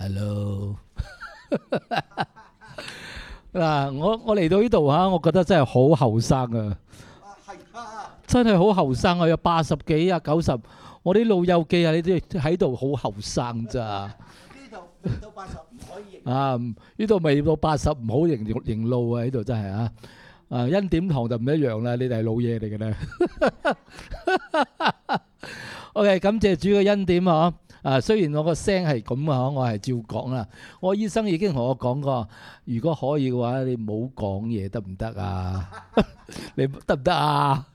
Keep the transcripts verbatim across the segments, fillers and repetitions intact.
Hello 嗱，我我嚟到呢度嚇，我覺得真係好後生啊！真係好後生啊，有八十幾啊九十，我啲老友記啊，你哋喺度好後生咋？ 呢度未到八十唔可以認。 啊，呢度未到八十唔好認認路啊！呢度真係啊！啊，恩典堂就唔一樣啦，你哋係老嘢嚟嘅咧。OK， 感謝主嘅恩典啊！啊，雖然我個聲係咁啊，我係照講啦。我醫生已經同我講過，如果可以嘅話，你唔好講嘢得唔得啊？你得唔得啊？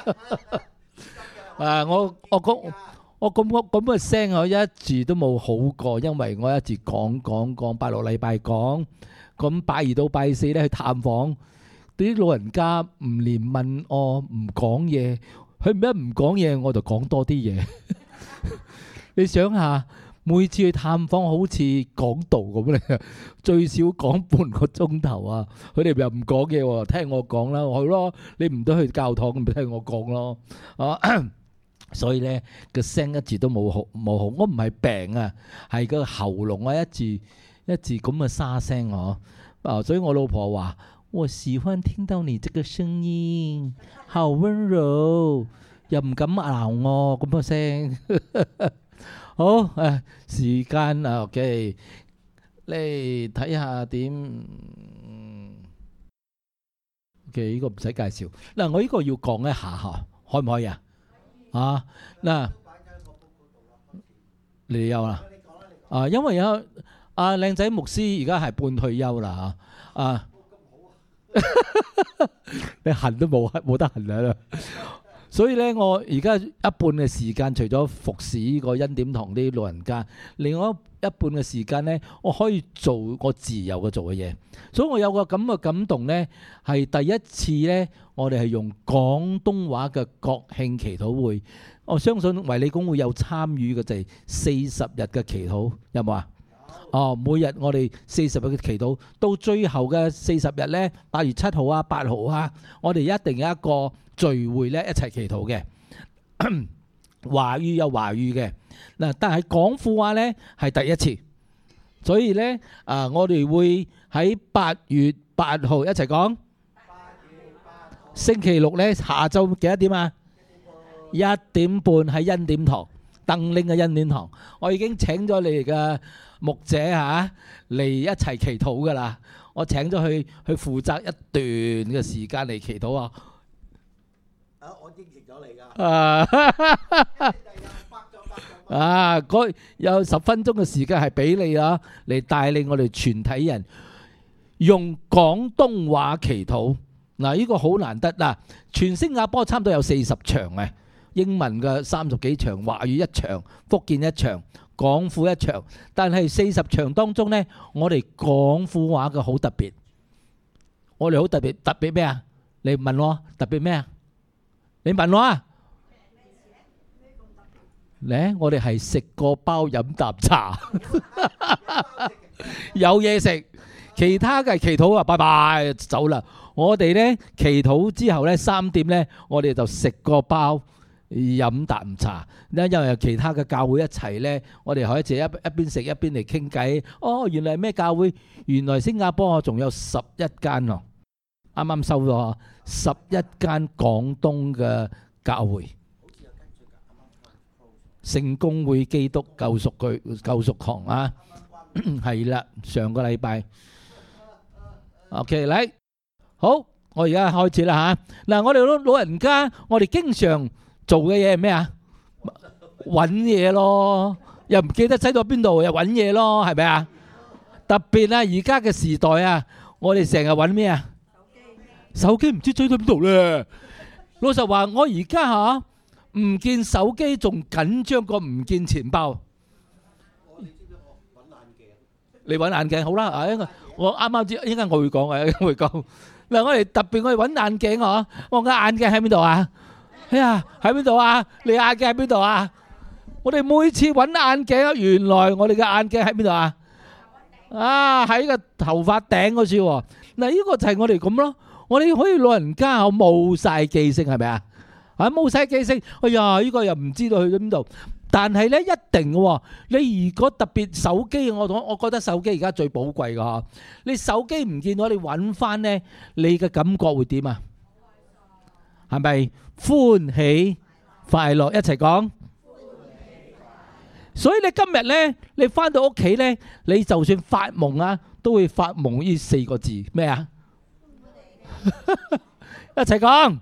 啊，我我講我咁我咁嘅聲，我一字都冇好過，因為我一字講講講，拜六禮拜講，咁拜二到拜四咧去探訪，啲老人家唔憐憫我，唔講嘢，佢唔一唔講嘢，我就講多啲嘢。你想下，每次去探訪好似講道咁咧，最少講半個鐘頭啊！佢哋又唔講嘢喎，聽我講啦，係咯，你唔得去教堂，咪聽我講咯。啊，所以咧個聲一字都冇好冇好，我唔係病啊，係個喉嚨啊一字一字咁嘅沙聲嗬。啊，所以我老婆話：我喜歡聽到你這個聲音，好溫柔，又唔敢鬧我咁嘅聲。好誒，時間啊 ，OK，你睇下點 ？OK， 呢個唔使介紹。嗱，我呢個要講一下嚇，可唔可以啊？啊，嗱，你有啦。啊，因為有阿靚仔牧師而家係半退休啦嚇。啊，你恨都冇冇得恨啦。所以咧，我而家一半嘅時間，除咗服侍呢個恩典堂啲老人家，另外一半嘅時間咧，我可以做我自由嘅做嘅嘢。所以我有個咁嘅感動咧，係第一次咧，我哋係用廣東話嘅國慶祈禱會。我相信維理公會有參與嘅就係四十日嘅祈禱，有冇啊？哦，每日我哋四十日嘅祈禱，到最後嘅四十日咧，八月七號啊、八號啊，我哋一定有一個聚會咧，一齊祈禱嘅。華語有華語嘅嗱，但係廣府話咧係第一次，所以咧啊，我哋會喺八月八號一齊講。星期六咧下晝幾多點啊？一點半喺恩典堂，鄧拎嘅恩典堂，我已經請咗你哋嘅牧者嚇嚟一齊祈禱噶啦。我請咗佢去負責一段嘅時間嚟祈禱啊。 啊，我應承咗你㗎。 啊，啊，嗰有十分鐘嘅時間係俾你啊，嚟帶領我哋全體人用廣東話祈禱。嗱，呢個好難得嗱，全新加坡差唔多有四十場嘅，英文嘅三十幾場，華語一場，福建一場，廣府一場。但係四十場當中呢，我哋廣府話嘅好特別。我哋好特別，特別咩啊？你問我特別咩啊？你問我啊？咧，我哋係食個包飲啖茶，有嘢食。其他嘅祈禱啊，拜拜走啦。我哋咧祈禱之後咧，三點咧，我哋就食個包飲啖茶。因因為有其他嘅教會一齊咧，我哋可以一一邊食一邊嚟傾偈。哦，原來係咩教會？原來新加坡仲有十一間咯，啱啱收咗十一間廣東嘅教會。聖公會基督救贖佢救贖堂啊，係啦，上個禮拜。OK，嚟好，我而家開始啦嚇。嗱，我哋老老人家，我哋經常做嘅嘢係咩啊？揾嘢咯，又唔記得擠到邊度，又揾嘢咯，係咪啊？特別啊，而家嘅時代啊，我哋成日揾咩啊？手機唔知追到邊度咧。老實話，我而家嚇唔見手機仲緊張過唔見錢包。你揾眼鏡好啦，啊！我啱啱知，應該我會講嘅，我會講。嗱，我哋特別我哋揾眼鏡嗬，我嘅眼鏡喺邊度啊？哎呀，喺邊度啊？你眼鏡喺邊度啊？我哋每次揾眼鏡，原來我哋嘅眼鏡喺邊度啊？啊，喺個頭髮頂嗰處喎。嗱，呢個就係我哋咁咯。我哋可以老人家冇曬記性係咪啊？啊，冇曬記性，哎呀，呢個又唔知道去咗邊度。 但係咧一定嘅喎，你如果特別手機，我講我覺得手機而家最寶貴嘅嗬，你手機唔見到，你揾翻咧，你嘅感覺會點啊？係咪歡喜快樂？一齊講。所以你今日咧，你翻到屋企咧，你就算發夢啊，都會發夢呢四個字咩啊？一齊講。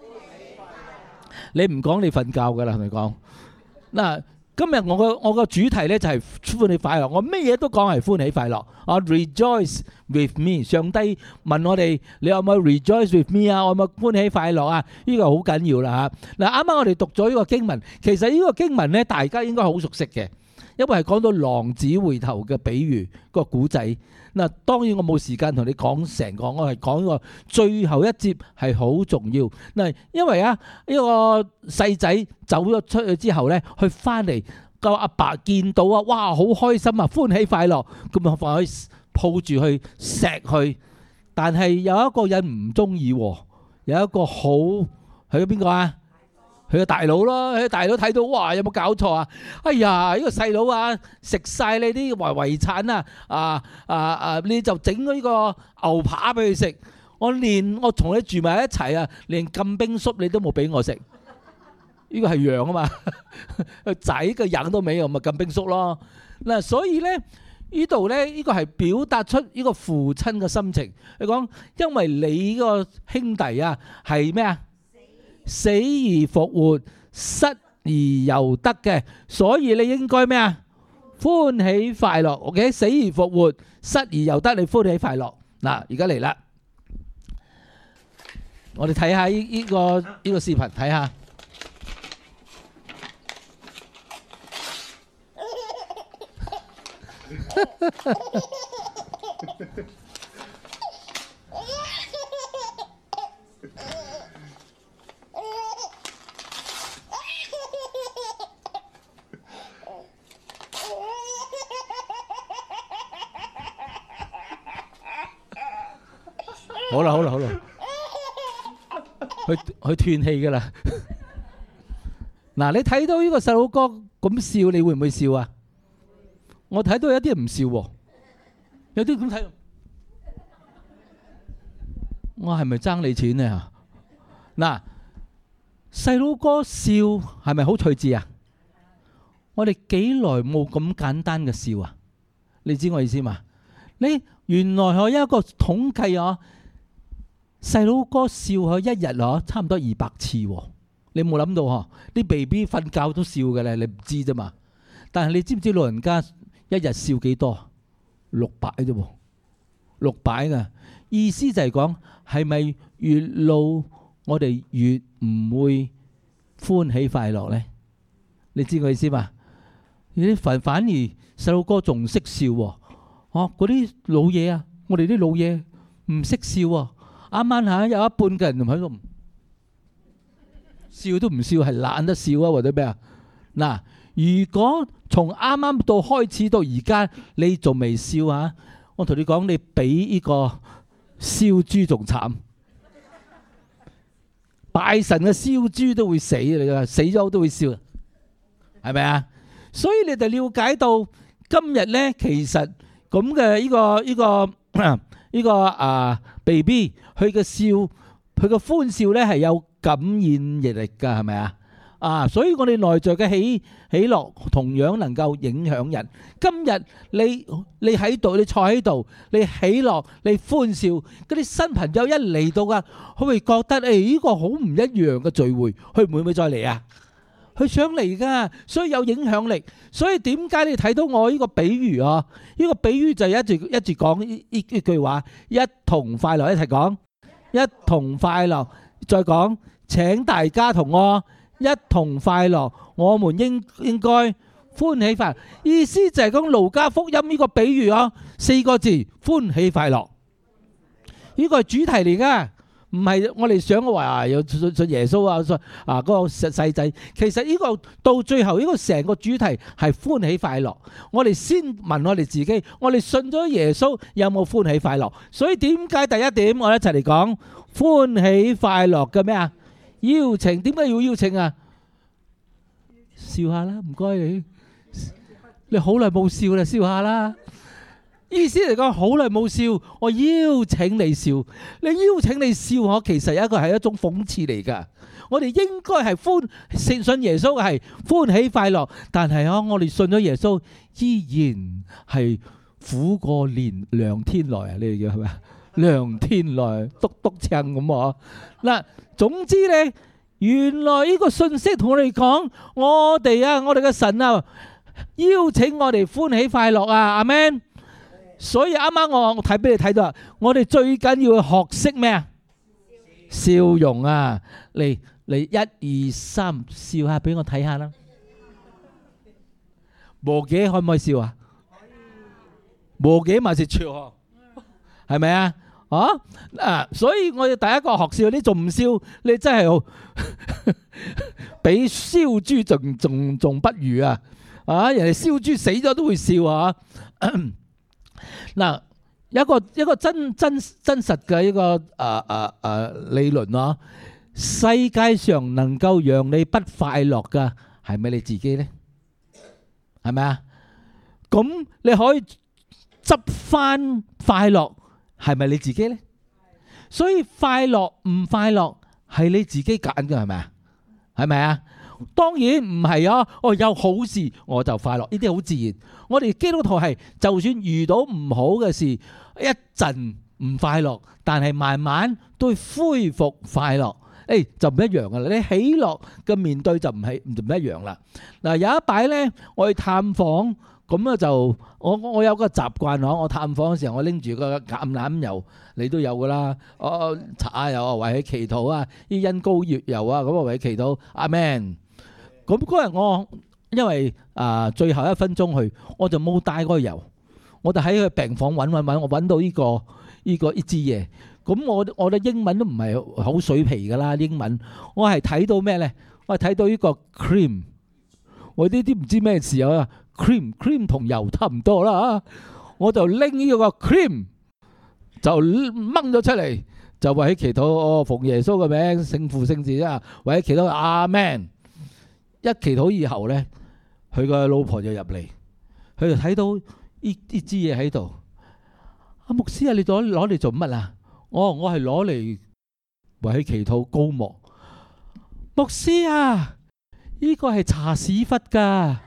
你唔講你瞓覺噶啦，同你講。嗱，今日我個我個主題咧就係歡喜快樂，我咩嘢都講係歡喜快樂。啊 ，rejoice with me， 上帝問我哋，你有冇 rejoice with me 啊？我有冇歡喜快樂啊？呢個好緊要啦嚇。嗱，啱啱我哋讀咗呢個經文，其實呢個經文咧，大家應該好熟悉嘅，因為係講到浪子回頭嘅比喻個古仔。嗱，當然我冇時間同你講成個，我係講個最後一節係好重要。嗱，因為啊，呢個細仔走咗出去之後咧，佢翻嚟個阿爸見到啊，哇，好開心啊，歡喜快樂，咁啊放去抱住去錫佢。但係有一個人唔中意喎，有一個好係邊個啊？佢個大佬咯，佢個大佬睇到，哇！有冇搞錯啊？哎呀，呢個細佬啊，食晒你啲遺遺產啊！啊啊啊！你就整咗呢個牛扒俾佢食。我連我同你住埋一齊啊，連禁冰粟你都冇俾我食。呢個係羊啊嘛，個仔個人都未有，咪禁冰粟咯。嗱，所以咧呢度咧呢個係表達出呢個父親嘅心情。佢講，因為你個兄弟啊係咩啊？死而復活，失而又得嘅，所以你應該咩啊？歡喜快樂。OK， 死而復活，失而又得，你歡喜快樂。嗱，而家嚟啦，我哋睇下呢呢個呢個視頻，睇下。好啦好啦好啦，佢佢斷氣噶啦。嗱，你睇到呢個細佬哥咁笑，你會唔會笑啊？我睇到有啲人唔笑喎，有啲咁睇，我係咪爭你錢呢？嗱，細佬哥笑係咪好趣致啊？我哋幾耐冇咁簡單嘅笑啊？你知我意思嘛？你原來我有一個統計啊。細佬哥笑佢一日嗬，差唔多二百次喎。你冇諗到嗬？啲 B B 瞓覺都笑嘅咧，你唔知啫嘛。但係你知唔知老人家一日笑幾多？六百啫喎，六百噶。意思就係講，係咪越老我哋越唔會歡喜快樂咧？你知我意思嘛？你反反而細佬哥仲識笑喎。哦，嗰啲老嘢啊，我哋啲老嘢唔識笑啊。啱啱嚇有一半嘅人喺度笑都唔笑，係懶得笑啊，或者咩啊？嗱，如果從啱啱到開始到而家，你仲未笑啊？我同你講，你比呢個燒豬仲慘，拜神嘅燒豬都會死，你話死咗都會笑，係咪啊？所以你哋了解到今日咧，其實咁嘅呢個呢個。呢個啊 B B 佢嘅笑，佢嘅歡笑咧係有感染力㗎，係咪啊？啊，所以我哋內在嘅喜喜樂同樣能夠影響人。今日你你喺度，你坐喺度，你喜樂，你歡笑，嗰啲新朋友一嚟到啊，佢會覺得誒呢個好唔一樣嘅聚會，佢會唔會再嚟啊？佢想嚟噶，所以有影響力。所以點解你睇到我呢個比喻啊？呢個比喻就係一直一直講呢呢句話，一同快樂，一齊講，一同快樂。再講，請大家同我一同快樂，我們應應該歡喜快樂。意思就係講路加福音呢個比喻啊，四個字，歡喜快樂。呢個係主題嚟噶。唔係我哋想話有信信耶穌啊，信啊嗰個細細仔。其實呢個到最後呢個成個主題係歡喜快樂。我哋先問我哋自己，我哋信咗耶穌有冇歡喜快樂？所以點解第一點我哋一齊嚟講歡喜快樂嘅咩啊？邀請，點解要邀請啊？ 笑下啦，唔該你。你好耐冇笑啦，笑下啦。意思嚟講，好耐冇笑，我邀請你笑。你邀請你笑，我其實一個係一種諷刺嚟㗎。我哋應該係歡信信耶穌係歡喜快樂，但係啊，我哋信咗耶穌，依然係苦過連涼天來啊！呢個叫係咪啊？涼天來，篤篤唱咁啊！嗱，總之咧，原來呢個信息同我哋講，我哋啊，我哋嘅神啊，邀請我哋歡喜快樂啊！阿們。所以啱啱我我睇俾你睇到啊，我哋最緊要學識咩啊？笑容啊！嚟嚟，一二三，笑下俾我睇下啦。無幾可唔可以笑啊？無幾咪是笑嗬，係咪啊？啊啊！所以我哋第一個學笑，你仲唔笑，你真係好比燒豬仲仲仲不如啊！啊，人哋燒豬死咗都會笑啊！嗱，一個一個真真真實嘅一個誒誒誒理論咯，世界上能夠讓你不快樂嘅係咪你自己呢？係咪啊？咁你可以執翻快樂，係咪你自己呢？所以快樂唔快樂係你自己揀嘅，係咪啊？係咪啊？當然唔係啊！哦，有好事我就快樂，呢啲好自然。我哋基督徒係就算遇到唔好嘅事，一陣唔快樂，但係慢慢都恢復快樂。誒，就唔一樣噶啦！你喜樂嘅面對就唔係唔唔一樣啦。嗱，有一擺咧，我去探訪，咁啊就我我有個習慣嗬，我探訪嘅時候，我拎住個橄欖油，你都有噶啦。我搽下油，為佢祈禱啊，啲恩膏月油啊，咁啊為佢祈禱。阿們。咁嗰日我因為啊、呃、最後一分鐘去，我就冇帶嗰個油，我就喺佢病房揾揾揾，我揾到呢、這個呢、這個呢支嘢。咁我我嘅英文都唔係好水皮噶啦，英文我係睇到咩咧？我係睇到呢個 cream， 我呢啲唔知咩事啊 cream cream 同油差唔多啦，我就拎呢個 cream 就掹咗出嚟，就為佢祈禱，哦，奉耶穌嘅名，聖父聖子啊，為佢祈禱，阿們。一祈禱以後咧，佢個老婆就入嚟，佢就睇到呢呢支嘢喺度。阿牧師啊，你攞攞嚟做乜啊？我我係攞嚟為佢祈禱膏抹。牧師啊，呢個係搽屎忽噶，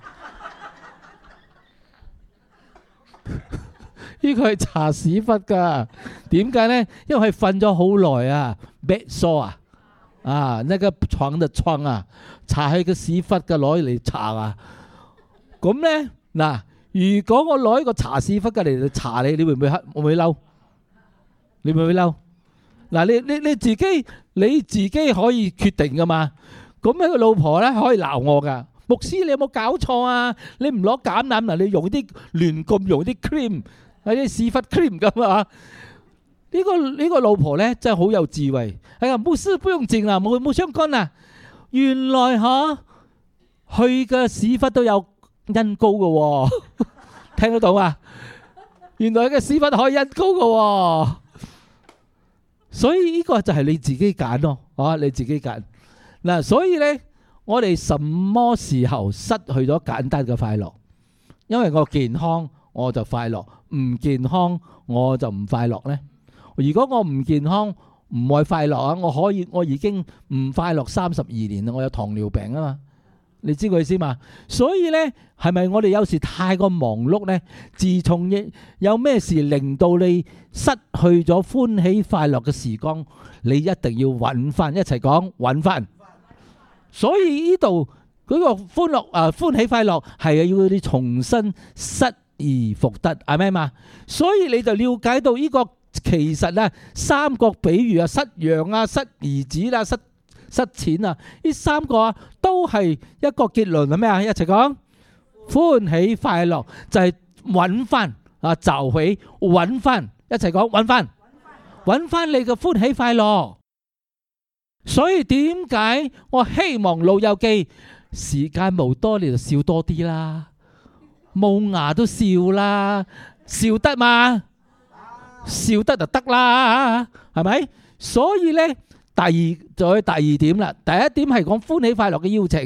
呢個係搽屎忽噶。點解咧？因為佢瞓咗好耐啊 ，bed sore 啊。啊！那個床的瘡啊，搽喺個屎忽嘅攞嚟搽啊！咁咧嗱，如果我攞一個搽屎忽嘅嚟搽你，你會唔會黑？會唔會嬲？你會唔會嬲？嗱，你你你自己你自己可以決定噶嘛？咁呢個老婆咧可以鬧我噶。牧師，你有冇搞錯啊？你唔攞橄欖嗱，你用啲亂咁用啲 cream， 係啲屎忽 cream 咁啊！呢、這個呢、這個老婆咧真係好有智慧，係啊，牧師不用靜啦，冇冇相干啊！原來嚇佢嘅屎忽都有恩膏嘅喎，聽得到啊？原來佢嘅屎忽可以恩膏嘅喎，所以呢個就係你自己揀咯，啊，你自己揀嗱。所以咧，我哋什麼時候失去咗簡單嘅快樂？因為我健康我就快樂，唔健康我就唔快樂咧。如果我唔健康唔愛快樂啊，我可以我已經唔快樂三十二年啦，我有糖尿病啊嘛，你知佢意思嘛？所以呢，係咪我哋有時太過忙碌呢？自從有咩事令到你失去咗歡喜快樂嘅時光，你一定要揾翻，一齊講揾翻。所以呢度嗰個歡樂啊，歡喜快樂係要你重新失而復得，係咪嘛？所以你就了解到呢個。其實咧，三個比喻啊，失羊啊、失兒子啦、失失錢啊，呢三個啊，都係一個結論係咩啊？一齊講歡喜快樂就係揾翻啊，就起揾翻，一齊講揾翻，揾翻你嘅歡喜快樂。所以點解我希望老友記時間無多，你就笑多啲啦，冇牙都笑啦，笑得嘛？笑得就得啦，係咪？所以咧，第二就係第二點啦。第一點係講歡喜快樂嘅邀請，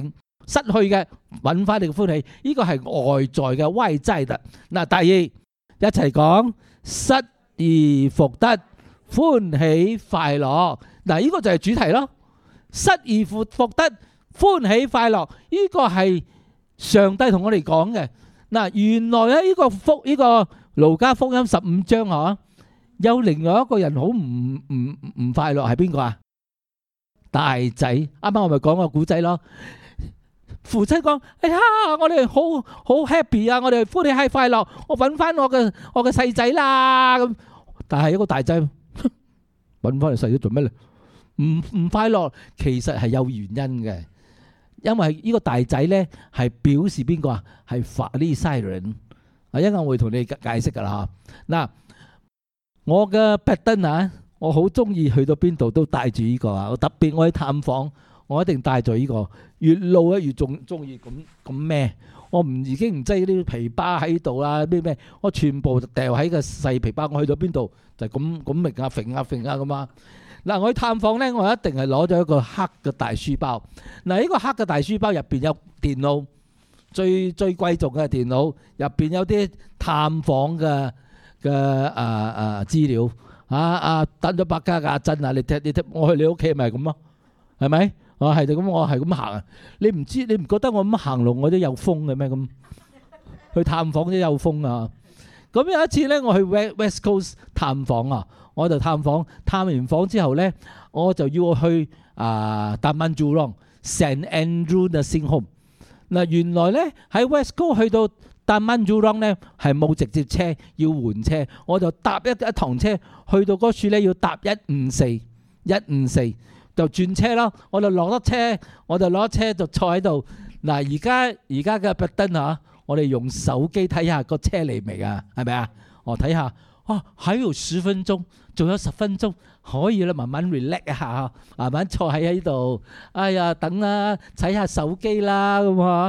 失去嘅揾翻你嘅歡喜，呢個係外在嘅外在的。嗱，第二一齊講失而復得，歡喜快樂。嗱，呢個就係主題咯。失而復復得，歡喜快樂，呢個係上帝同我哋講嘅。嗱，原來咧呢個福呢個路加福音十五章嗬，有另外一個人好唔唔唔快樂係邊個啊？大仔，啱啱我咪講個古仔咯。父親講：哎呀，我哋好好 happy 啊！我哋歡喜係快樂，我揾翻我嘅我嘅細仔啦咁。但係一個大仔揾翻嚟細仔做咩咧？唔唔快樂，其實係有原因嘅，因為呢個大仔咧係表示邊個啊？係法利賽人。啊，一陣我會同你解釋噶啦嚇。嗱，我嘅拜登啊，我好中意去到邊度都帶住呢個啊。我特別我去探訪，我一定帶住呢個。越路咧越中中意咁咁咩？我唔已經唔擠啲皮包喺度啦，咩咩，我全部掉喺個細皮包。我去到邊度就咁咁揈啊揈啊揈啊咁啊！嗱，我去探訪咧，我一定係攞咗一個黑嘅大書包。嗱，呢個黑嘅大書包入邊有電腦，最最貴重嘅電腦，入邊有啲探訪嘅嘅誒誒資料。啊啊，等咗百家嘅阿珍啊，你睇你睇，我去你屋企咪咁咯，係咪？我係就咁，我係咁行啊！你唔知你唔覺得我咁行路我都有風嘅咩？咁去探訪都有風啊！咁有一次咧，我去 West Coast 探訪啊，我就探訪，探完訪之後咧，我就要去啊 Taman Jurong Saint Andrew Nursing Home。嗱，原來咧喺 West Coast 去到 Taman Jurong 咧係冇直接車，要換車，我就搭一一堂車去到嗰處咧要搭一五四一五四。就轉車咯，我就落咗車，我就攞車就坐喺度。嗱，而家而家嘅拜登嚇，我哋用手機睇下個車嚟未啊？係咪啊？我睇下，啊，還有十分鐘，仲有十分鐘，可以啦，慢慢 relax 一下，慢慢坐喺喺度。哎呀，等啦，睇下手機啦咁啊！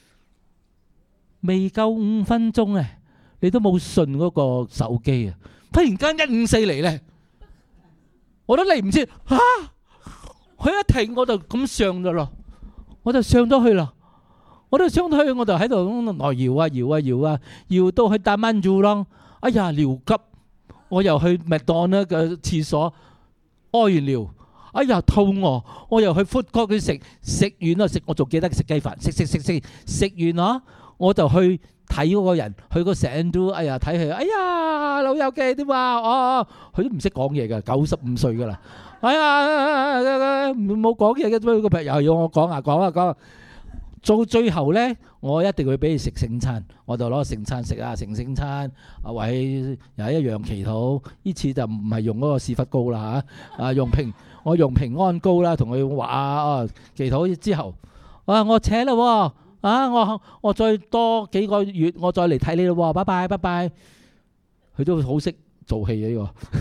未夠五分鐘啊，你都冇順嗰個手機啊！忽然間一五四嚟咧，我都嚟唔切嚇。佢一停我就咁上咗咯，我就上咗去啦，我就上咗去，我就喺度來搖啊搖啊搖啊，搖到去大蚊住咯。哎呀，尿急，我又去麥當勞嘅廁所屙完尿，哎呀肚餓，我又去 food court 去食，食完啦食，我仲記得食雞飯，食食食食食完啦，我就去睇嗰個人，去個成都，哎呀睇佢，哎呀老友記點啊？哦，佢都唔識講嘢㗎，九十五歲㗎啦。哎呀，冇講嘢嘅，咁個朋友要我講啊講啊講。到最後咧，我一定會俾你食聖餐，我就攞聖餐食啊，成聖餐啊，為又係一樣祈禱。呢次就唔係用嗰個屎忽膏啦嚇，啊用平我用平安膏啦，同佢話啊祈禱之後，啊我扯啦喎，啊我我再多幾個月我再嚟睇你咯喎，拜拜拜拜。佢都好識做戲嘅呢個。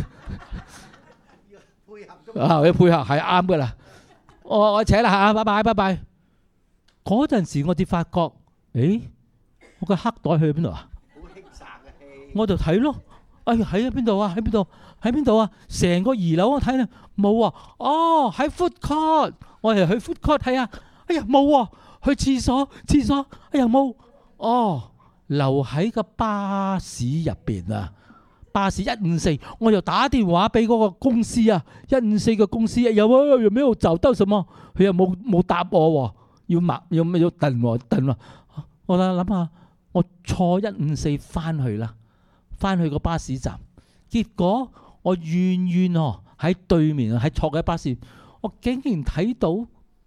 啊！你配合係啱噶啦，我我扯啦嚇，拜拜拜拜。嗰陣時我至發覺，誒，我個黑袋去邊度啊？好輕省嘅氣。我就睇咯，哎呀喺邊度啊？喺邊度？喺邊度啊？成個二樓我睇啦，冇啊！哦，喺 food court，我係去 food court 睇下，哎呀冇啊！去廁所，廁所，哎呀冇，哦，留喺個巴士入邊啊！巴士一五四，我又打電話俾嗰個公司啊，一五四個公司啊，有冇有冇找到什麼？佢又冇冇答我喎，要默要咩要等喎等喎。我諗諗下，我坐一五四翻去啦，翻去個巴士站，結果我遠遠哦喺對面啊，喺坐嘅巴士，我竟然睇到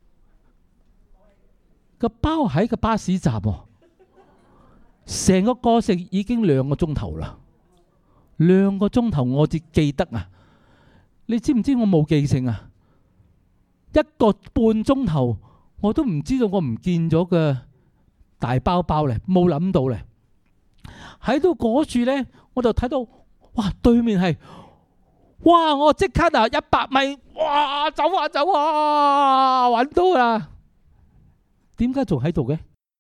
個包喺個巴士站喎，成個過程已經兩個鐘頭啦。兩個鐘頭我至記得啊！你知唔知我冇記性啊？一個半鐘頭我都唔知道我唔見咗嘅大包包咧，冇諗到咧。喺到嗰處咧，我就睇到哇，對面係哇，我即刻啊一百米，哇走啊走啊，揾到啦！點解仲喺度嘅？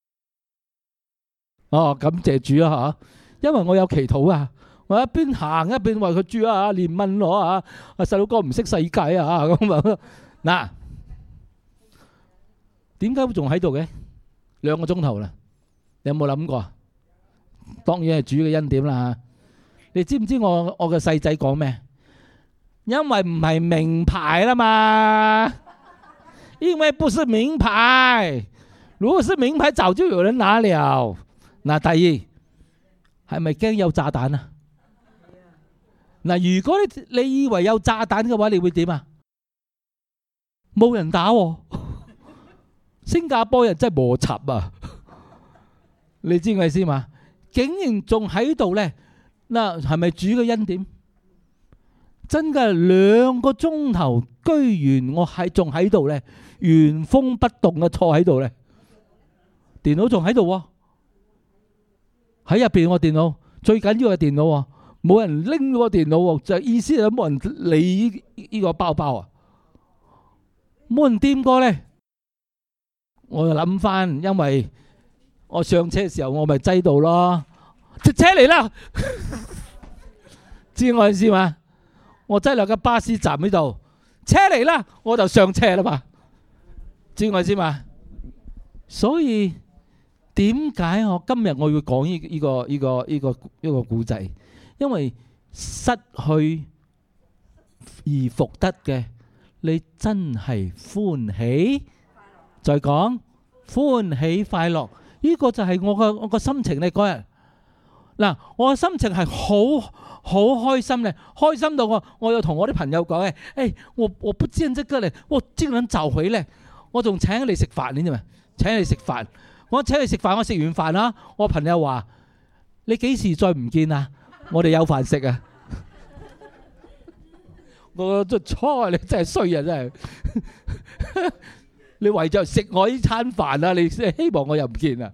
哦，感謝主啊嚇，因為我有祈禱啊。我一邊行一邊話佢主啊，憐憫我啊！啊細佬哥唔識世界啊咁啊嗱，點解會仲喺度嘅？ 兩個鐘頭啦，你有冇諗過？當然係主嘅恩典啦嚇。你知唔知我我個細仔講咩？因為唔係名牌啦嘛，因為不是名牌，如果是名牌早就有人拿了。嗱，第二係咪驚有炸彈啊？嗱，如果你你以為有炸彈嘅話，你會點啊？冇人打喎，新加坡人真係磨擦啊！你知我意思嘛？竟然仲喺度咧，嗱，係咪主嘅恩典？真嘅兩個鐘頭，居然我係仲喺度咧，原封不動嘅坐喺度咧，電腦仲喺度喎，喺入邊我電腦最緊要係電腦喎，冇人拎個電腦喎，就意思係冇人理呢個包包啊，冇人掂過咧。我就諗翻，因為我上車嘅時候我咪擠到咯，隻車嚟啦，知我意思嘛？我擠落個巴士站呢度，車嚟啦，我就上車啦嘛，知我意思嘛？所以點解我今日我要講呢呢個呢個呢個呢個故仔？因為失去而復得嘅，你真係歡喜。再講歡喜快樂，呢個就係我個我個心情咧嗰日。嗱，我嘅心情係好好開心咧，開心到我我又同我啲朋友講嘅，誒，我我不見這個咧，我竟然找回咧，我仲請你食飯，你知咪？請你食飯，我請你食飯，我食完飯啦，我朋友話：你幾時再唔見啊？我哋有飯食啊！我就錯，你真係衰啊！真係。你為咗食我呢餐飯啊，你希望我又唔見啊？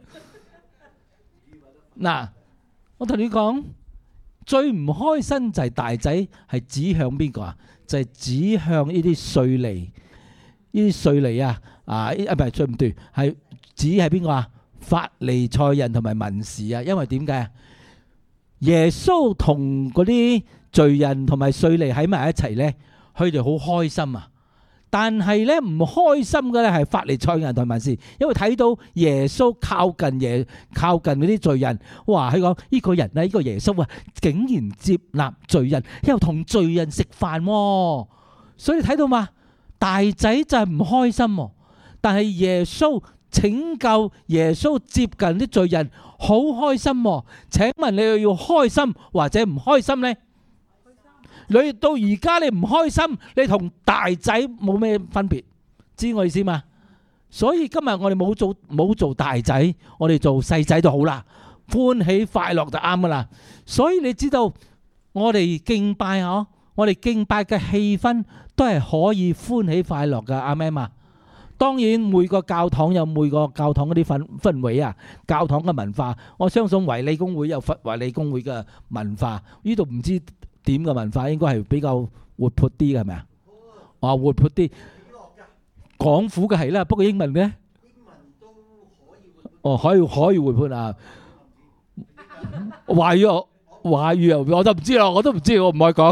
嗱，我同你講，最唔開心就係大仔係指向邊個啊？就係指向呢啲稅吏，呢啲稅吏啊，啊，啊唔係，對唔對？係指係邊個啊？法利賽人同埋文士啊，因為點解啊？耶穌同嗰啲罪人同埋稅吏喺埋一齊咧，佢哋好開心啊！但係咧唔開心嘅咧係法利賽人同文士，因為睇到耶穌靠近耶靠近嗰啲罪人，哇！佢講呢個人啊，呢個耶穌啊，竟然接納罪人，又同罪人食飯喎，所以睇到嘛，大仔就係唔開心喎，但係耶穌拯救耶穌接近啲罪人，好開心喎。請問你又要開心或者唔開心呢？你到而家你唔開心，你同大仔冇咩分別，知我意思嘛？所以今日我哋冇做冇做大仔，我哋做細仔都好啦，歡喜快樂就啱噶啦。所以你知道我哋敬拜嗬，我哋敬拜嘅氣氛都係可以歡喜快樂噶，阿們嘛。當然每個教堂有每個教堂嗰啲氛氛圍啊，教堂嘅文化，我相信維理公會有維理公會嘅文化，呢度唔知點嘅文化應該係比較活潑啲嘅，係咪啊？啊，活潑啲，廣府嘅係啦，不過英文嘅，英文都可以活潑。哦，可以可以活潑啊！華語華語啊，我都唔知啦，我都唔知，我唔可以講。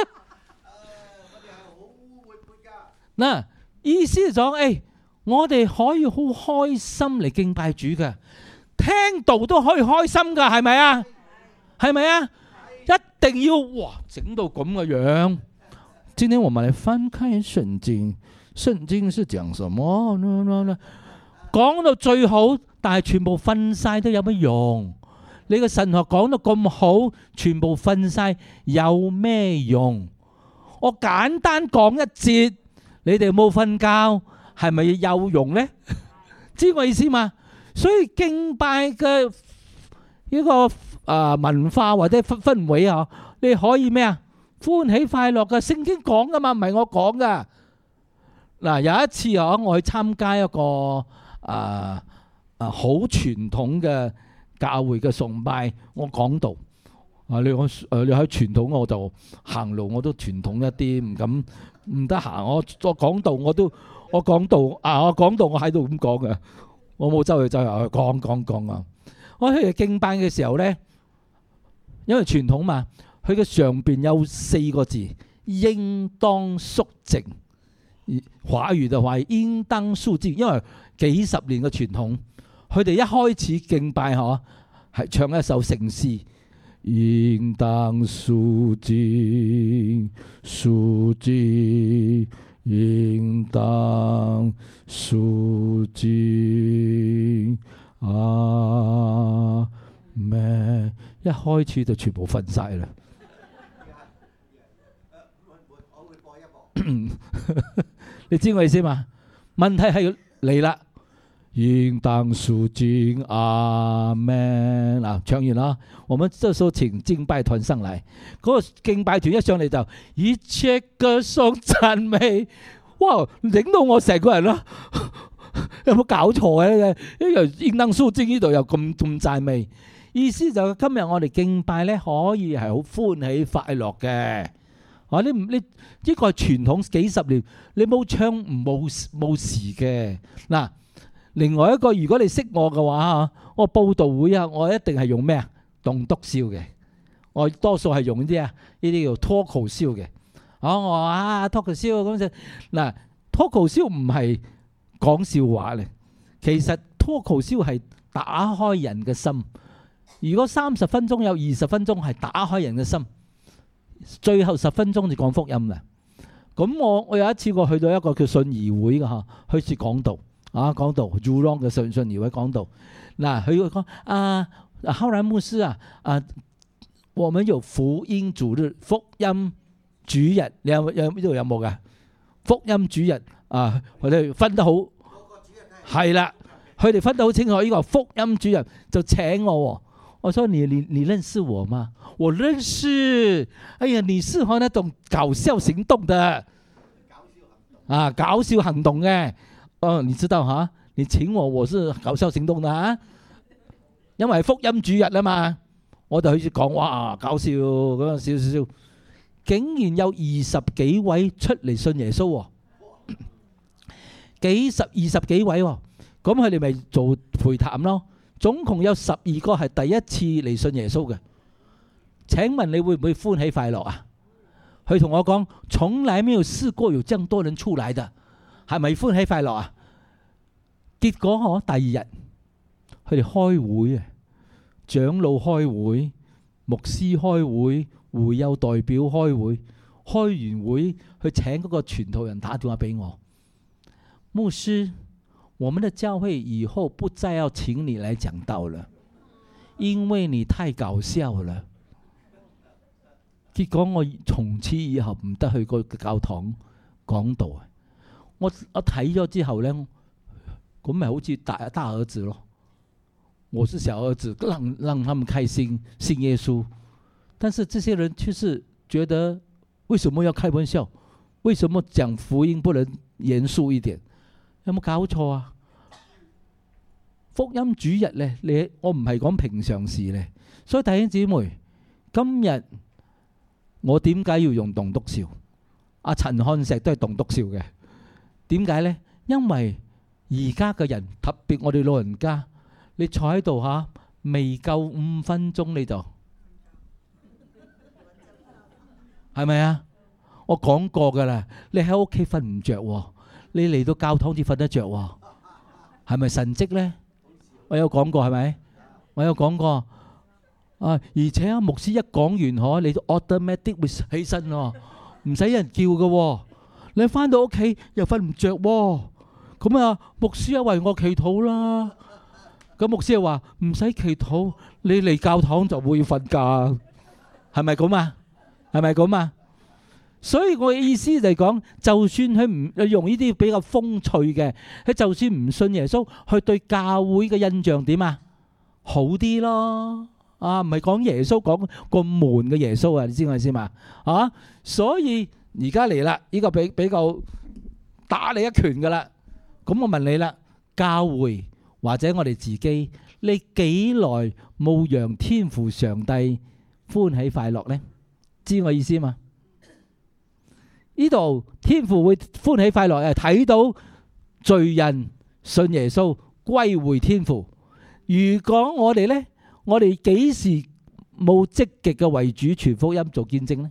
嗱，意思就講，誒，我哋可以好開心嚟敬拜主嘅，聽道都可以開心噶，係咪啊？係咪啊？一定要哇，整到咁嘅樣。今天我們來翻開聖經，聖經是講什麼？講到最好，但係全部瞓晒都有乜用？你個神學講到咁好，全部瞓晒有咩用？我簡單講一節，你哋冇瞓覺，係咪有用呢？知我意思嘛？所以敬拜嘅呢個啊文化或者氛氛圍啊，你可以咩啊？歡喜快樂嘅，聖經講噶嘛，唔係我講噶。嗱，有一次啊，我去參加一個啊啊好傳統嘅教會嘅崇拜，我講道啊，你我誒你喺傳統我就行路我都傳統一啲，唔敢唔得閒，我我講道我都我講道啊，我講道我喺度咁講嘅，我冇周圍周圍去講講講啊。我去敬拜嘅時候咧，因為傳統嘛，佢嘅上邊有四個字，應當肅靜。華語就話應當肅靜，因為幾十年嘅傳統， 佢哋一開始敬拜嗬，係唱一首聖詩，應當肅靜，肅靜，應當肅靜。啊咩？一開始就全部瞓晒啦。你知我意思嘛？問題係嚟啦，應當肅靜，阿們。嗱，唱完啦，我們這時候請敬拜團上嚟。嗰個敬拜團一上嚟就一切歌頌讚美，哇！整到我成個人啦。有冇搞錯啊？呢個應當肅靜呢度又咁咁讚美，意思就係今日我哋敬拜咧，可以係好歡喜快樂嘅。啊，你唔你呢個係傳統幾十年，你冇唱冇冇事嘅。嗱，另外一個，如果你識我嘅話，我佈道會啊，我一定係用咩啊？棟篤笑嘅，我多數係用呢啲啊，呢啲叫脫口秀嘅。啊，我話啊脫口秀咁就嗱，脫口秀唔係講笑話咧，其實脫口秀係打開人嘅心。如果三十分鐘有二十分鐘係打開人嘅心，最後十分鐘就講福音啦。咁我我有一次我去到一個叫信義會嘅嚇，開始講道啊，講道 Jurong 嘅信信義會講道。嗱，佢講啊，浩然牧師啊，啊，我們有福音主日，福音主日，你有有呢度有冇㗎？福音主日啊，佢哋分得好。係啦，佢哋分得好清楚，呢個福音主任就請我。我說你你你認識我嗎？我認識。哎呀，你是和那種搞笑行動的，啊，搞笑行動嘅。哦，你知道吓？你請我，我是搞笑行動的啊。因為福音主日啊嘛，我就開始講哇，搞笑咁樣笑笑笑，竟然有二十幾位出嚟信耶穌喎。幾十二十幾位喎，咁佢哋咪做陪談咯。總共有十二個係第一次嚟信耶穌嘅。請問你會唔會歡喜快樂啊？佢同我講，從來沒有試過有這麼多人出來的，係咪歡喜快樂啊？結果我第二日佢哋開會啊，長老開會，牧師開會，會友代表開會，開完會去請嗰個傳道人打電話俾我。牧師，我們的教會以後不再要請你來講道了，因為你太搞笑了。結果我從此以後唔得去個教堂講道。我我睇咗之後呢，咁咪好似大大兒子咯。我是小兒子，讓讓他們開心信耶穌。但是這些人卻是覺得，為什麼要開玩笑？為什麼講福音不能嚴肅一點？有冇搞錯啊？福音主日咧，你我唔係講平常事咧，所以弟兄姊妹，今日我點解要用棟篤笑？阿陳漢石都係棟篤笑嘅，點解咧？因為而家嘅人，特別我哋老人家，你坐喺度嚇，未夠五分鐘你就係咪啊？我講過㗎啦，你喺屋企瞓唔着喎。你嚟到教堂至瞓得着喎，係咪神蹟呢？我有講過係咪？我有講過啊！而且啊，牧師一講完嗬，你都 automatic 會起身喎，唔使人叫嘅喎。你翻到屋企又瞓唔着喎，咁啊，牧師啊為我祈禱啦。咁牧師又話唔使祈禱，你嚟教堂就會瞓覺，係咪咁啊？係咪咁啊？所以我嘅意思就係講，就算佢唔用呢啲比較風趣嘅，佢就算唔信耶穌，佢對教會嘅印象點啊？好啲咯，啊唔係講耶穌講咁悶嘅耶穌啊，你知我意思嘛？啊，所以而家嚟啦，呢個比比較打你一拳噶啦。咁我問你啦，教會或者我哋自己，你幾耐冇讓天父上帝歡喜快樂呢？知我意思嘛？呢度天父會歡喜快樂，係睇到罪人信耶穌歸回天父。如果我哋呢，我哋幾時冇積極嘅為主傳福音做見證呢？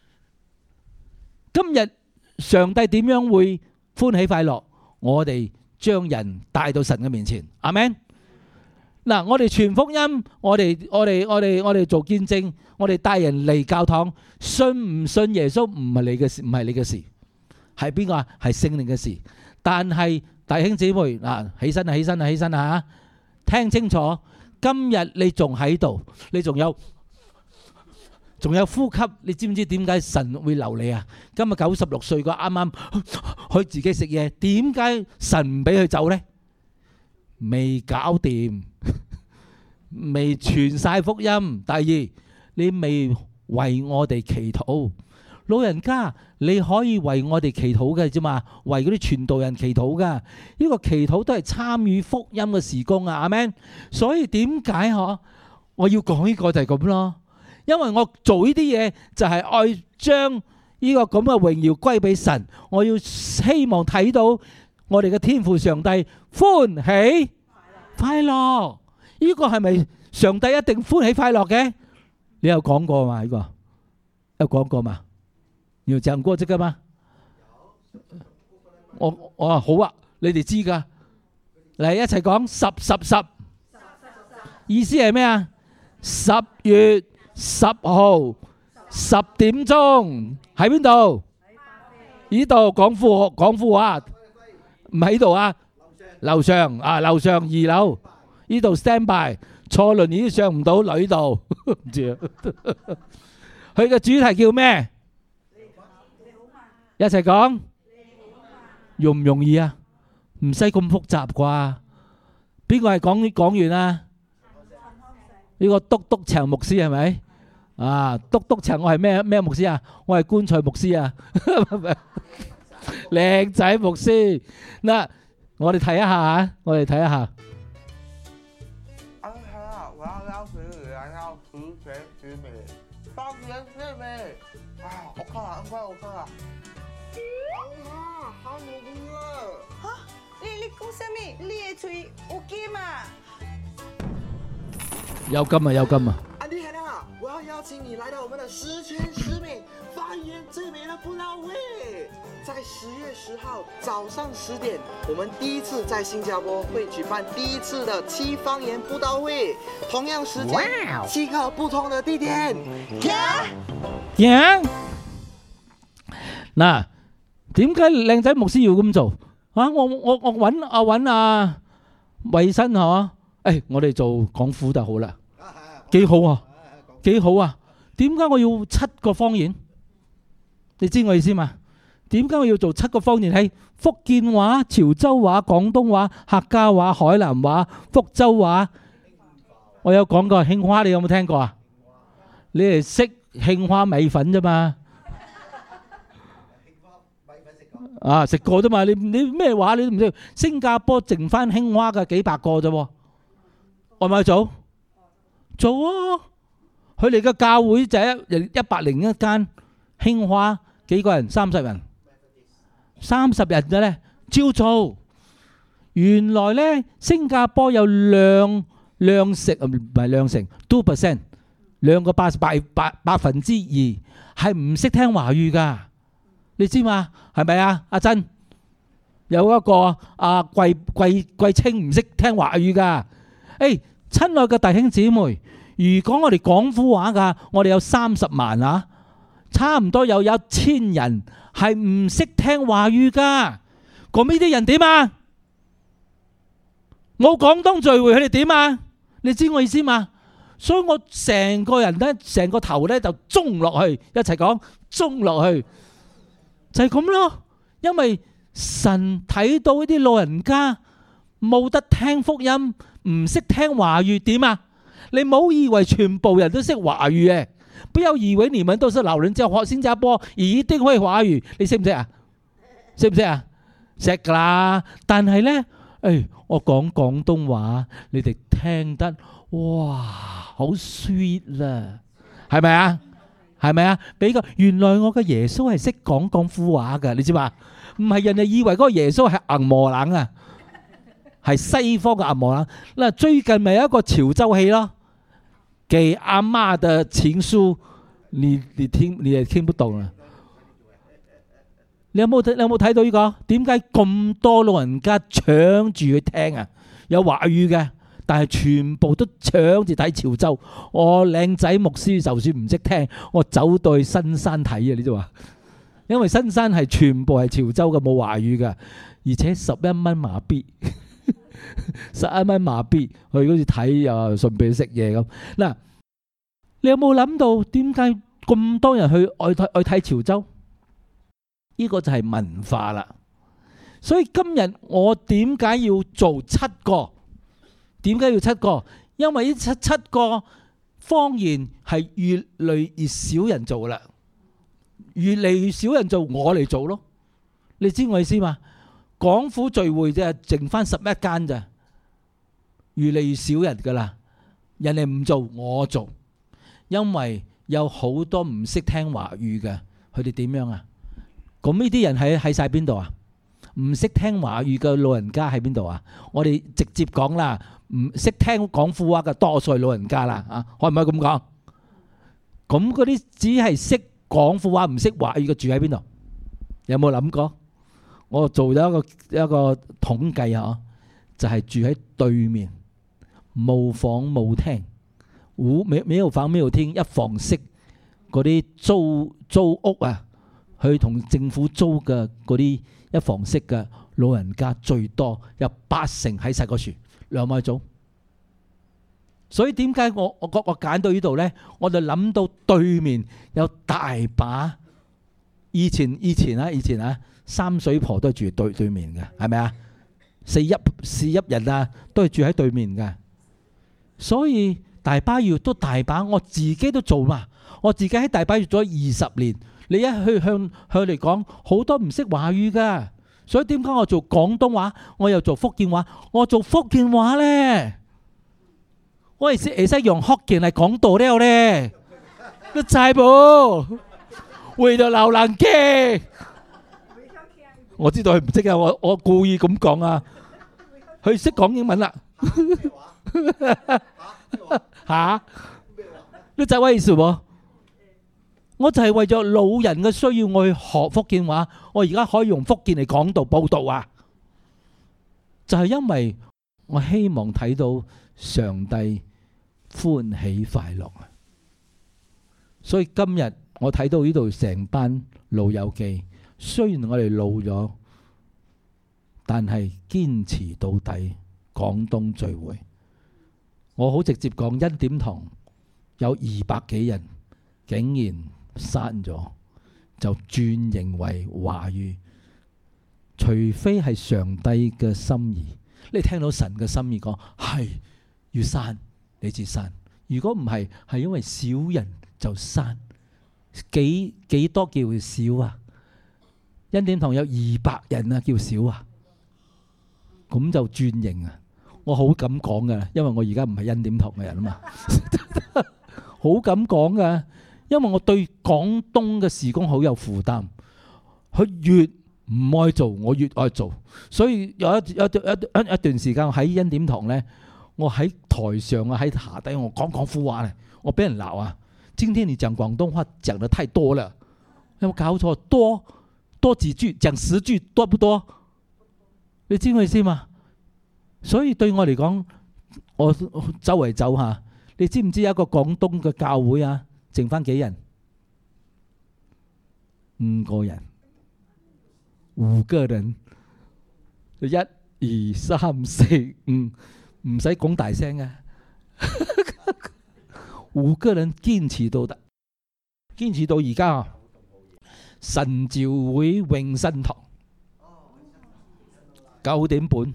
今日上帝點樣會歡喜快樂？我哋將人帶到神嘅面前，阿們。 嗱，我哋傳福音，我哋我哋我哋我哋做見證，我哋帶人嚟教堂，信唔信耶穌唔係你嘅事，唔係你嘅事，係邊個啊？係聖靈嘅事。但係弟兄姊妹嗱，起身啊，起身啊，起身啊嚇！聽清楚，今日你仲喺度，你仲有仲有呼吸，你知唔知點解神會留你啊？今日九十六歲個啱啱可以自己食嘢，點解神唔俾佢走呢？未搞掂，未傳晒福音。第二，你未為我哋祈禱。老人家，你可以為我哋祈禱嘅啫嘛，為嗰啲傳道人祈禱噶。呢個祈禱都係參與福音嘅事工啊，阿們。所以點解嗬？我要講呢個就係咁咯，因為我做呢啲嘢就係愛將呢個咁嘅榮耀歸俾神。我要希望睇到我哋嘅天父上帝歡喜快樂，呢個係咪上帝一定歡喜快樂嘅？你有講過嘛？呢個有講過嘛？你有講過這個嗎？我我話好啊，你哋知噶，嚟一齊講十十十，意思係咩啊？十月十號十點鐘喺邊度？呢度講副講副話。唔喺度啊，樓上啊，樓上二樓呢度 stand by， 坐輪椅上唔到女度，唔知啊。佢嘅主題叫咩？一齊講，容唔容易啊？唔使咁複雜啩？邊個係講講完啊？呢個督督長牧師係咪？啊，督督長我係咩咩牧師啊？我係棺材牧師啊。靚仔牧師，嗱，我哋睇一下啊，我哋睇一下。 安好，我要邀請你來到十全十美，方圓四美。啊，我看啦，安快我看啦。啊，好努力啊！ 哈，你你講什麼？你嘅嘴有金啊？ 有金啊，有金啊！ 安迪海娜，我要邀請你來到我們的十全十美，方圓最美的布道會。在十月十號早上十點，我們第一次在新加坡會舉辦第一次的七方言布道會，同樣時間，七個不同的地點。 呀，嗱，點解靚仔牧師要咁做啊？我我我揾啊揾啊衛生嗬，誒，我哋做廣府就好啦，幾好啊，幾好啊！點解我要七個方言？你知我意思嘛？點解我要做七個方言？係福建話、潮州話、廣東話、客家話、海南話、福州話。我有講過興華，你有冇聽過啊？你係識興華米粉啫嘛？啊，食過啫嘛？你你咩話你都唔知。新加坡剩翻興華嘅幾百個啫喎，我咪做做啊！佢哋嘅教會就一一百零一間興華，幾個人？三十人。三十人嘅咧，照做。原來咧，新加坡有兩兩成唔係兩成 two percent， 兩個百百百百分之二係唔識聽華語噶，你知嘛？係咪啊？阿珍有一個阿貴貴貴清唔識聽華語噶。誒，親愛嘅弟兄姊妹，如果我哋廣府話噶，我哋有三十萬啊，差唔多有一千人。係唔識聽華語噶，咁呢啲人點啊？冇廣東聚會，佢哋點啊？你知我意思嘛？所以我成個人咧，成個頭咧就中落去，一齊講中落去，就係咁咯。因為神睇到呢啲老人家冇得聽福音，唔識聽華語，點啊？你唔好以為全部人都識華語嘅。不要以為你們都是老人家，學新加坡一定會華語，你識唔識啊？識唔識啊？識噶啦，但係咧，誒，我講廣東話，你哋聽得哇，好 sweet 啦，係咪啊？係咪啊？比較原來我嘅耶穌係識講廣府話噶，你知嘛？唔係人哋以為嗰個耶穌係銀磨冷啊，係西方嘅銀磨冷。嗱，最近咪有一個潮州戲咯。給阿媽的情書，你你聽你也聽不懂啦。你有冇睇？你有冇睇到呢個？點解咁多老人家搶住去聽啊？有華語嘅， 但係全部都搶住睇潮州。我靚仔牧師就算唔識聽，我走到去新山睇啊！你知嘛？因為新山係全部係潮州嘅，冇華語嘅，而且十一蚊馬幣，十一蚊馬幣去嗰次睇又順便食嘢咁。嗱，你有冇諗到點解咁多人去愛睇愛睇潮州？呢個就係文化啦。所以今日我點解要做七個？點解要七個？因為呢七七個方言係越嚟越少人做啦，越嚟越少人做，我嚟做咯。你知我意思嘛？廣府聚會啫，剩翻十一間咋，越嚟越少人噶啦。人哋唔做，我做，因為有好多唔識聽華語嘅，佢哋點樣啊？咁呢啲人喺喺晒邊度啊？唔識聽華語嘅老人家喺邊度啊？我哋直接講啦，唔識聽廣府話嘅多數係老人家啦，啊，可唔可以咁講？咁嗰啲只係識廣府話唔識華語嘅住喺邊度？有冇諗過？我做咗一個一個統計啊，就係住喺對面，冇房冇廳，冇沒有房沒有廳，一房式嗰啲租租屋啊，去同政府租嘅嗰啲一房式嘅老人家最多，有八成喺晒個樹兩米組。所以點解我我我揀到呢度呢？我就諗到對面有大把，以前以前啊以前啊三水婆都係住對對面嘅，係咪啊？四邑四邑人啊都係住喺對面嘅。所以大巴窑都大把，我自己都做嘛。我自己喺大巴窑做咗二十年。你一去向向嚟講，好多唔識華語噶，所以點解我做廣東話，我又做福建話？我做福建話咧，我係識係識用福建嚟講道了咧，都齋噃，回到流浪嘅。我知道佢唔識啊，我我故意咁講啊，佢識講英文啦。嚇？你就係意思喎？我就係為咗老人嘅需要，我去學福建話。我而家可以用福建嚟講道報道啊！就係因為我希望睇到上帝歡喜快樂啊！所以今日我睇到呢度成班老友記，雖然我哋老咗，但係堅持到底廣東聚會。我好直接講，恩典堂有二百幾人，竟然刪咗，就轉型為華語。除非係上帝嘅心意，你聽到神嘅心意講係要刪，你至刪。如果唔係，係因為少人就刪。幾幾多叫少啊？恩典堂有二百人啊，叫少啊？咁就轉型啊！我好敢講噶，因為我而家唔係恩典堂嘅人啊嘛，好敢講噶。因為我對廣東嘅事工好有負擔，佢越唔愛做，我越愛做。所以有一有一一一段時間喺恩典堂呢，我喺台上啊，喺下底我講廣府話咧，我俾人鬧啊！今天你講廣東話講得太多了，有冇搞錯？多多幾句，講十句多不多？你知我意思嘛？所以對我嚟講，我周圍走下，你知唔知有一個廣東嘅教會啊？剩翻幾人？五個人，五個人，一二三四五，唔使講大聲啊！五個人堅持到得，堅持到而家。神召會永生堂九點半，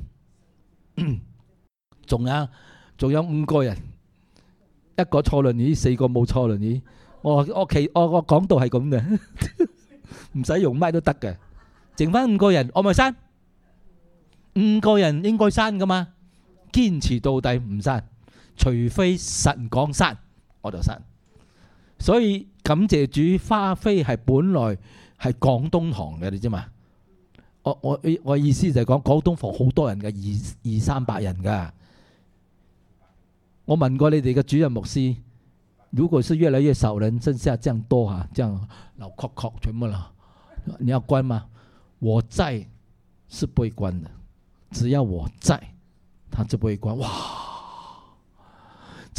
仲有仲有五個人。一個坐輪椅，四個冇坐輪椅。我我其我我講道係咁嘅，唔使用麥都得嘅。剩翻五個人，我咪刪。五個人應該刪噶嘛，堅持到底唔刪，除非神講刪，我就刪。所以感謝主，花飛係本來係廣東堂嘅，你知嘛？我我我意思就係講廣東房好多人嘅，二二三百人噶。我問過你哋嘅主任牧師，如果是越來越少人，剩下這樣多啊，這樣老確確全部啦，你要關嗎？我在是不會關的，只要我在，他就不會關。哇！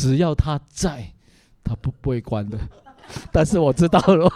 只要他在，他不不會關的。但是我知道咯，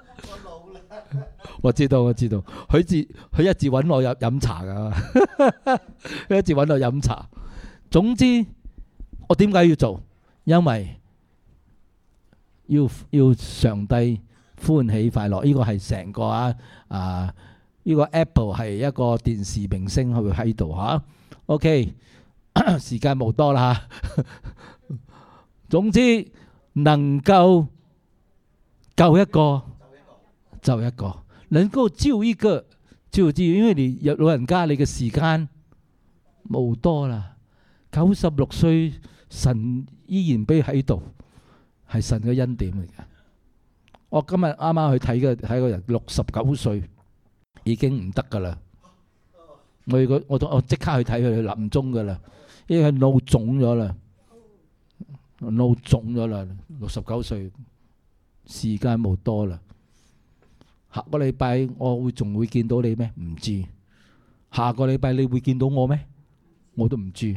我知道我知道，佢自佢一直揾我飲飲茶噶，佢一直揾我飲茶。總之我點解要做？因為要要上帝歡喜快樂，呢個係成個啊啊呢個 Apple 係一個電視明星佢喺度嚇。OK， 時間冇多啦嚇。總之能夠救一個就一個，能夠救一個就救，因為你有老人家你嘅時間冇多啦，九十六歲神依然俾喺度，係神嘅恩典嚟嘅。我今日啱啱去睇嘅睇個人六十九歲已經唔得噶啦，我我我我即刻去睇佢臨終噶啦，因為佢腦腫咗啦，腦腫咗啦，六十九歲。時間冇多啦，下個禮拜我會仲會見到你咩？唔知。下個禮拜你會見到我咩？我都唔知。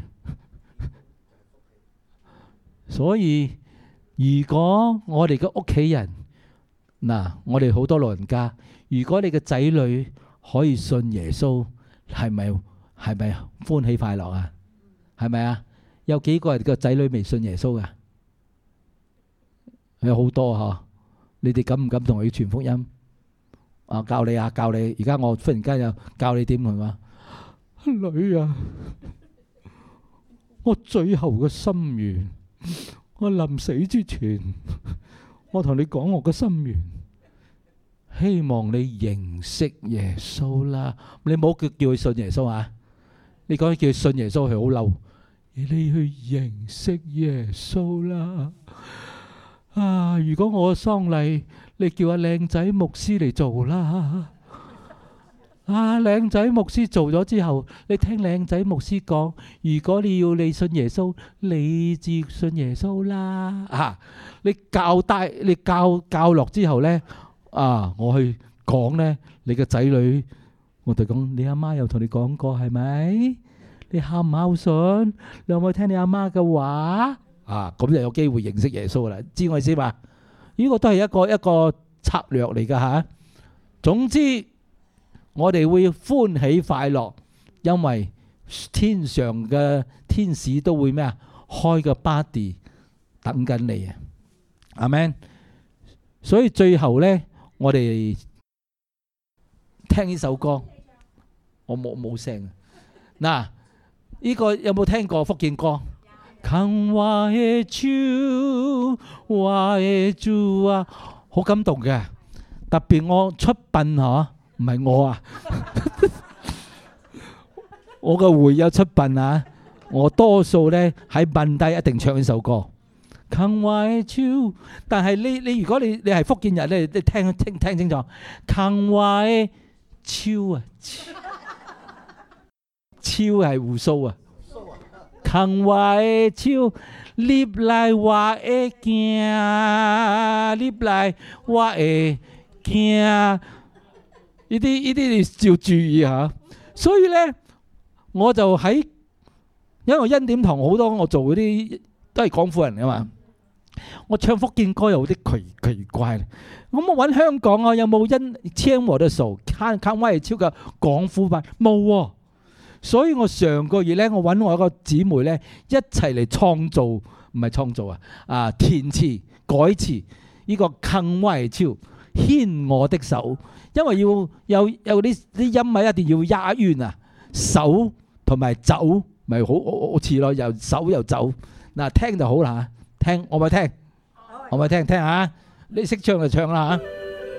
所以如果我哋嘅屋企人嗱，我哋好多老人家，如果你嘅仔女可以信耶穌，係咪係咪歡喜快樂啊？係咪啊？有幾個人嘅仔女未信耶穌噶？有好多嗬。你哋敢唔敢同佢傳福音？啊，教你啊，教你。而家我忽然間又教你點係嘛？女啊，我最後嘅心願，我臨死之前，我同你講我嘅心願，希望你認識耶穌啦。你唔好叫叫佢信耶穌啊！你講叫佢信耶穌，佢好嬲。你去認識耶穌啦。啊！如果我嘅喪禮，你叫阿靚仔牧師嚟做啦。啊，靚仔牧師做咗之後，你聽靚仔牧師講，如果你要你信耶穌，你至信耶穌啦。啊，你教帶你教教落之後呢，啊，我去講呢，你嘅仔女，我哋講，你阿媽又同你講過係咪？你孝唔孝順？你有冇聽你阿媽嘅話？啊，咁就有機會認識耶穌啦，知我意思嘛？呢個都係一個一個策略嚟噶吓。總之，我哋會歡喜快樂，因為天上嘅天使都會咩啊？開個 party 等緊你啊！阿們。所以最後呢，我哋聽呢首歌，我冇冇聲。嗱，呢個有冇聽過福建歌？看我的主，我的主啊，好感動嘅。特別我出殯嗬，唔係我啊，我嘅會友出殯啊，我多數咧喺殯底一定唱呢首歌。看我的主，但係你你如果你你係福建人咧，你聽聽聽清楚，看我的超啊，超係鬍鬚啊。看我的手，入來我會驚，入來我會驚。呢啲呢啲你要注意下。所以咧，我就喺因為恩典堂好多我做嗰啲都係廣府人噶嘛，我唱福建歌有啲奇奇怪。咁我揾香港啊，有冇因牽我的手，看看我係超嘅廣府版冇喎。所以我上個月咧，我揾我一個姊妹咧，一齊嚟創造，唔係創造啊，啊填詞改詞，呢個更威超牽我的手，因為要有有啲啲音係一定要押韻啊，手同埋走咪好好似咯，又手又走。嗱，聽就好啦嚇，聽我咪聽，我咪聽聽下，你識唱就唱啦嚇。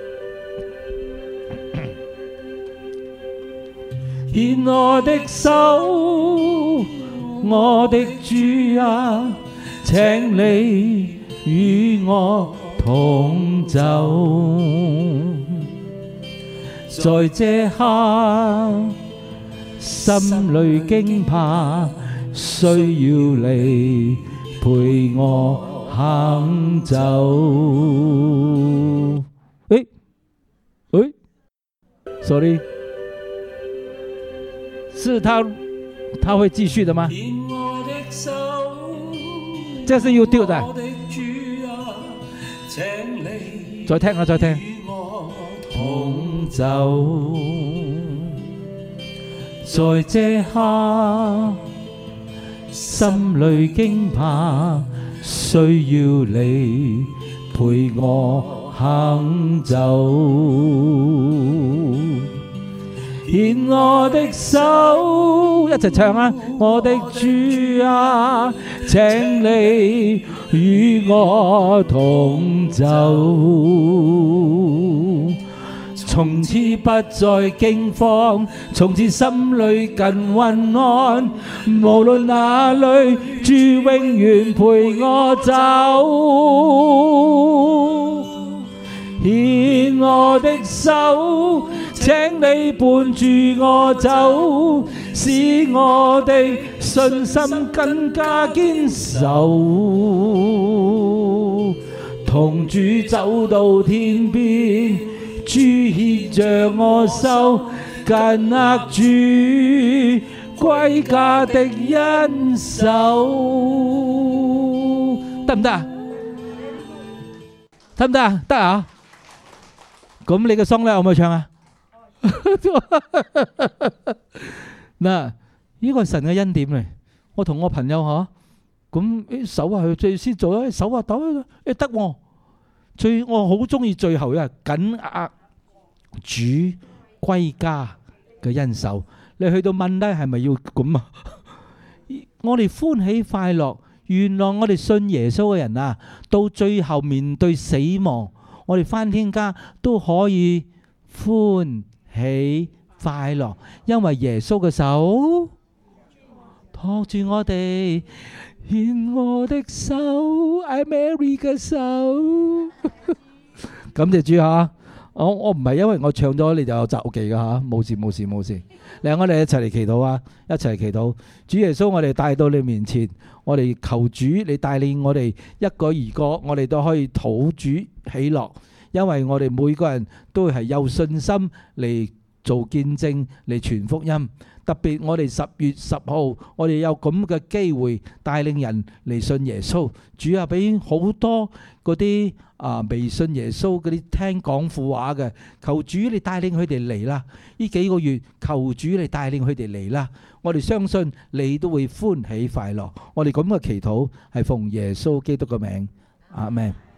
牽我的手，我的主啊，請你與我同走，在這刻心裏驚怕，需要你陪我行走。誒誒 ，sorry。是他，他會繼續的嗎？牽我的手， 這是要丟的。再聽啊，再聽。同走，在這刻，心裏驚怕，需要你陪我行走。牽我的手，一齊唱啊！我的主啊，請你與我同走，從此不再驚慌，從此心裏更溫安。無論哪裏，主永遠陪我走。牽我的手，請你伴住我走，使我的信心更加堅守。同主走到天邊，主牽着我手，緊握住歸家的恩手。得唔得啊？得唔得啊？得啊！咁你嘅聲咧，可唔可以唱啊？嗱，呢個係神嘅恩典嚟。我同我朋友嗬，咁誒手啊，佢最先做咧，手啊抖誒得喎。最我好中意最後一日緊握主歸家嘅恩手。你去到問咧，係咪要咁啊？我哋歡喜快樂，原來我哋信耶穌嘅人啊，到最後面對死亡，我哋返天家都可以歡喜快樂，因為耶穌嘅手托住我哋，牽我的手係 Mary 嘅手。感謝主嚇，我我唔係因為我唱咗你就有雜技㗎嚇，冇事冇事冇事。嚟我哋一齊嚟祈禱啊！一齊嚟祈禱，主耶穌，我哋帶到你面前，我哋求主你帶領我哋一個二個，我哋都可以討主喜樂，因為我哋每個人都係有信心嚟做見證嚟傳福音。特別我哋十月十號，我哋有咁嘅機會帶領人嚟信耶穌。主啊，俾好多嗰啲啊未信耶穌嗰啲聽講富話嘅，求主你帶領佢哋嚟啦！呢幾個月，求主你帶領佢哋嚟啦！我哋相信你都會歡喜快樂。我哋咁嘅祈禱係奉耶穌基督嘅名，阿們。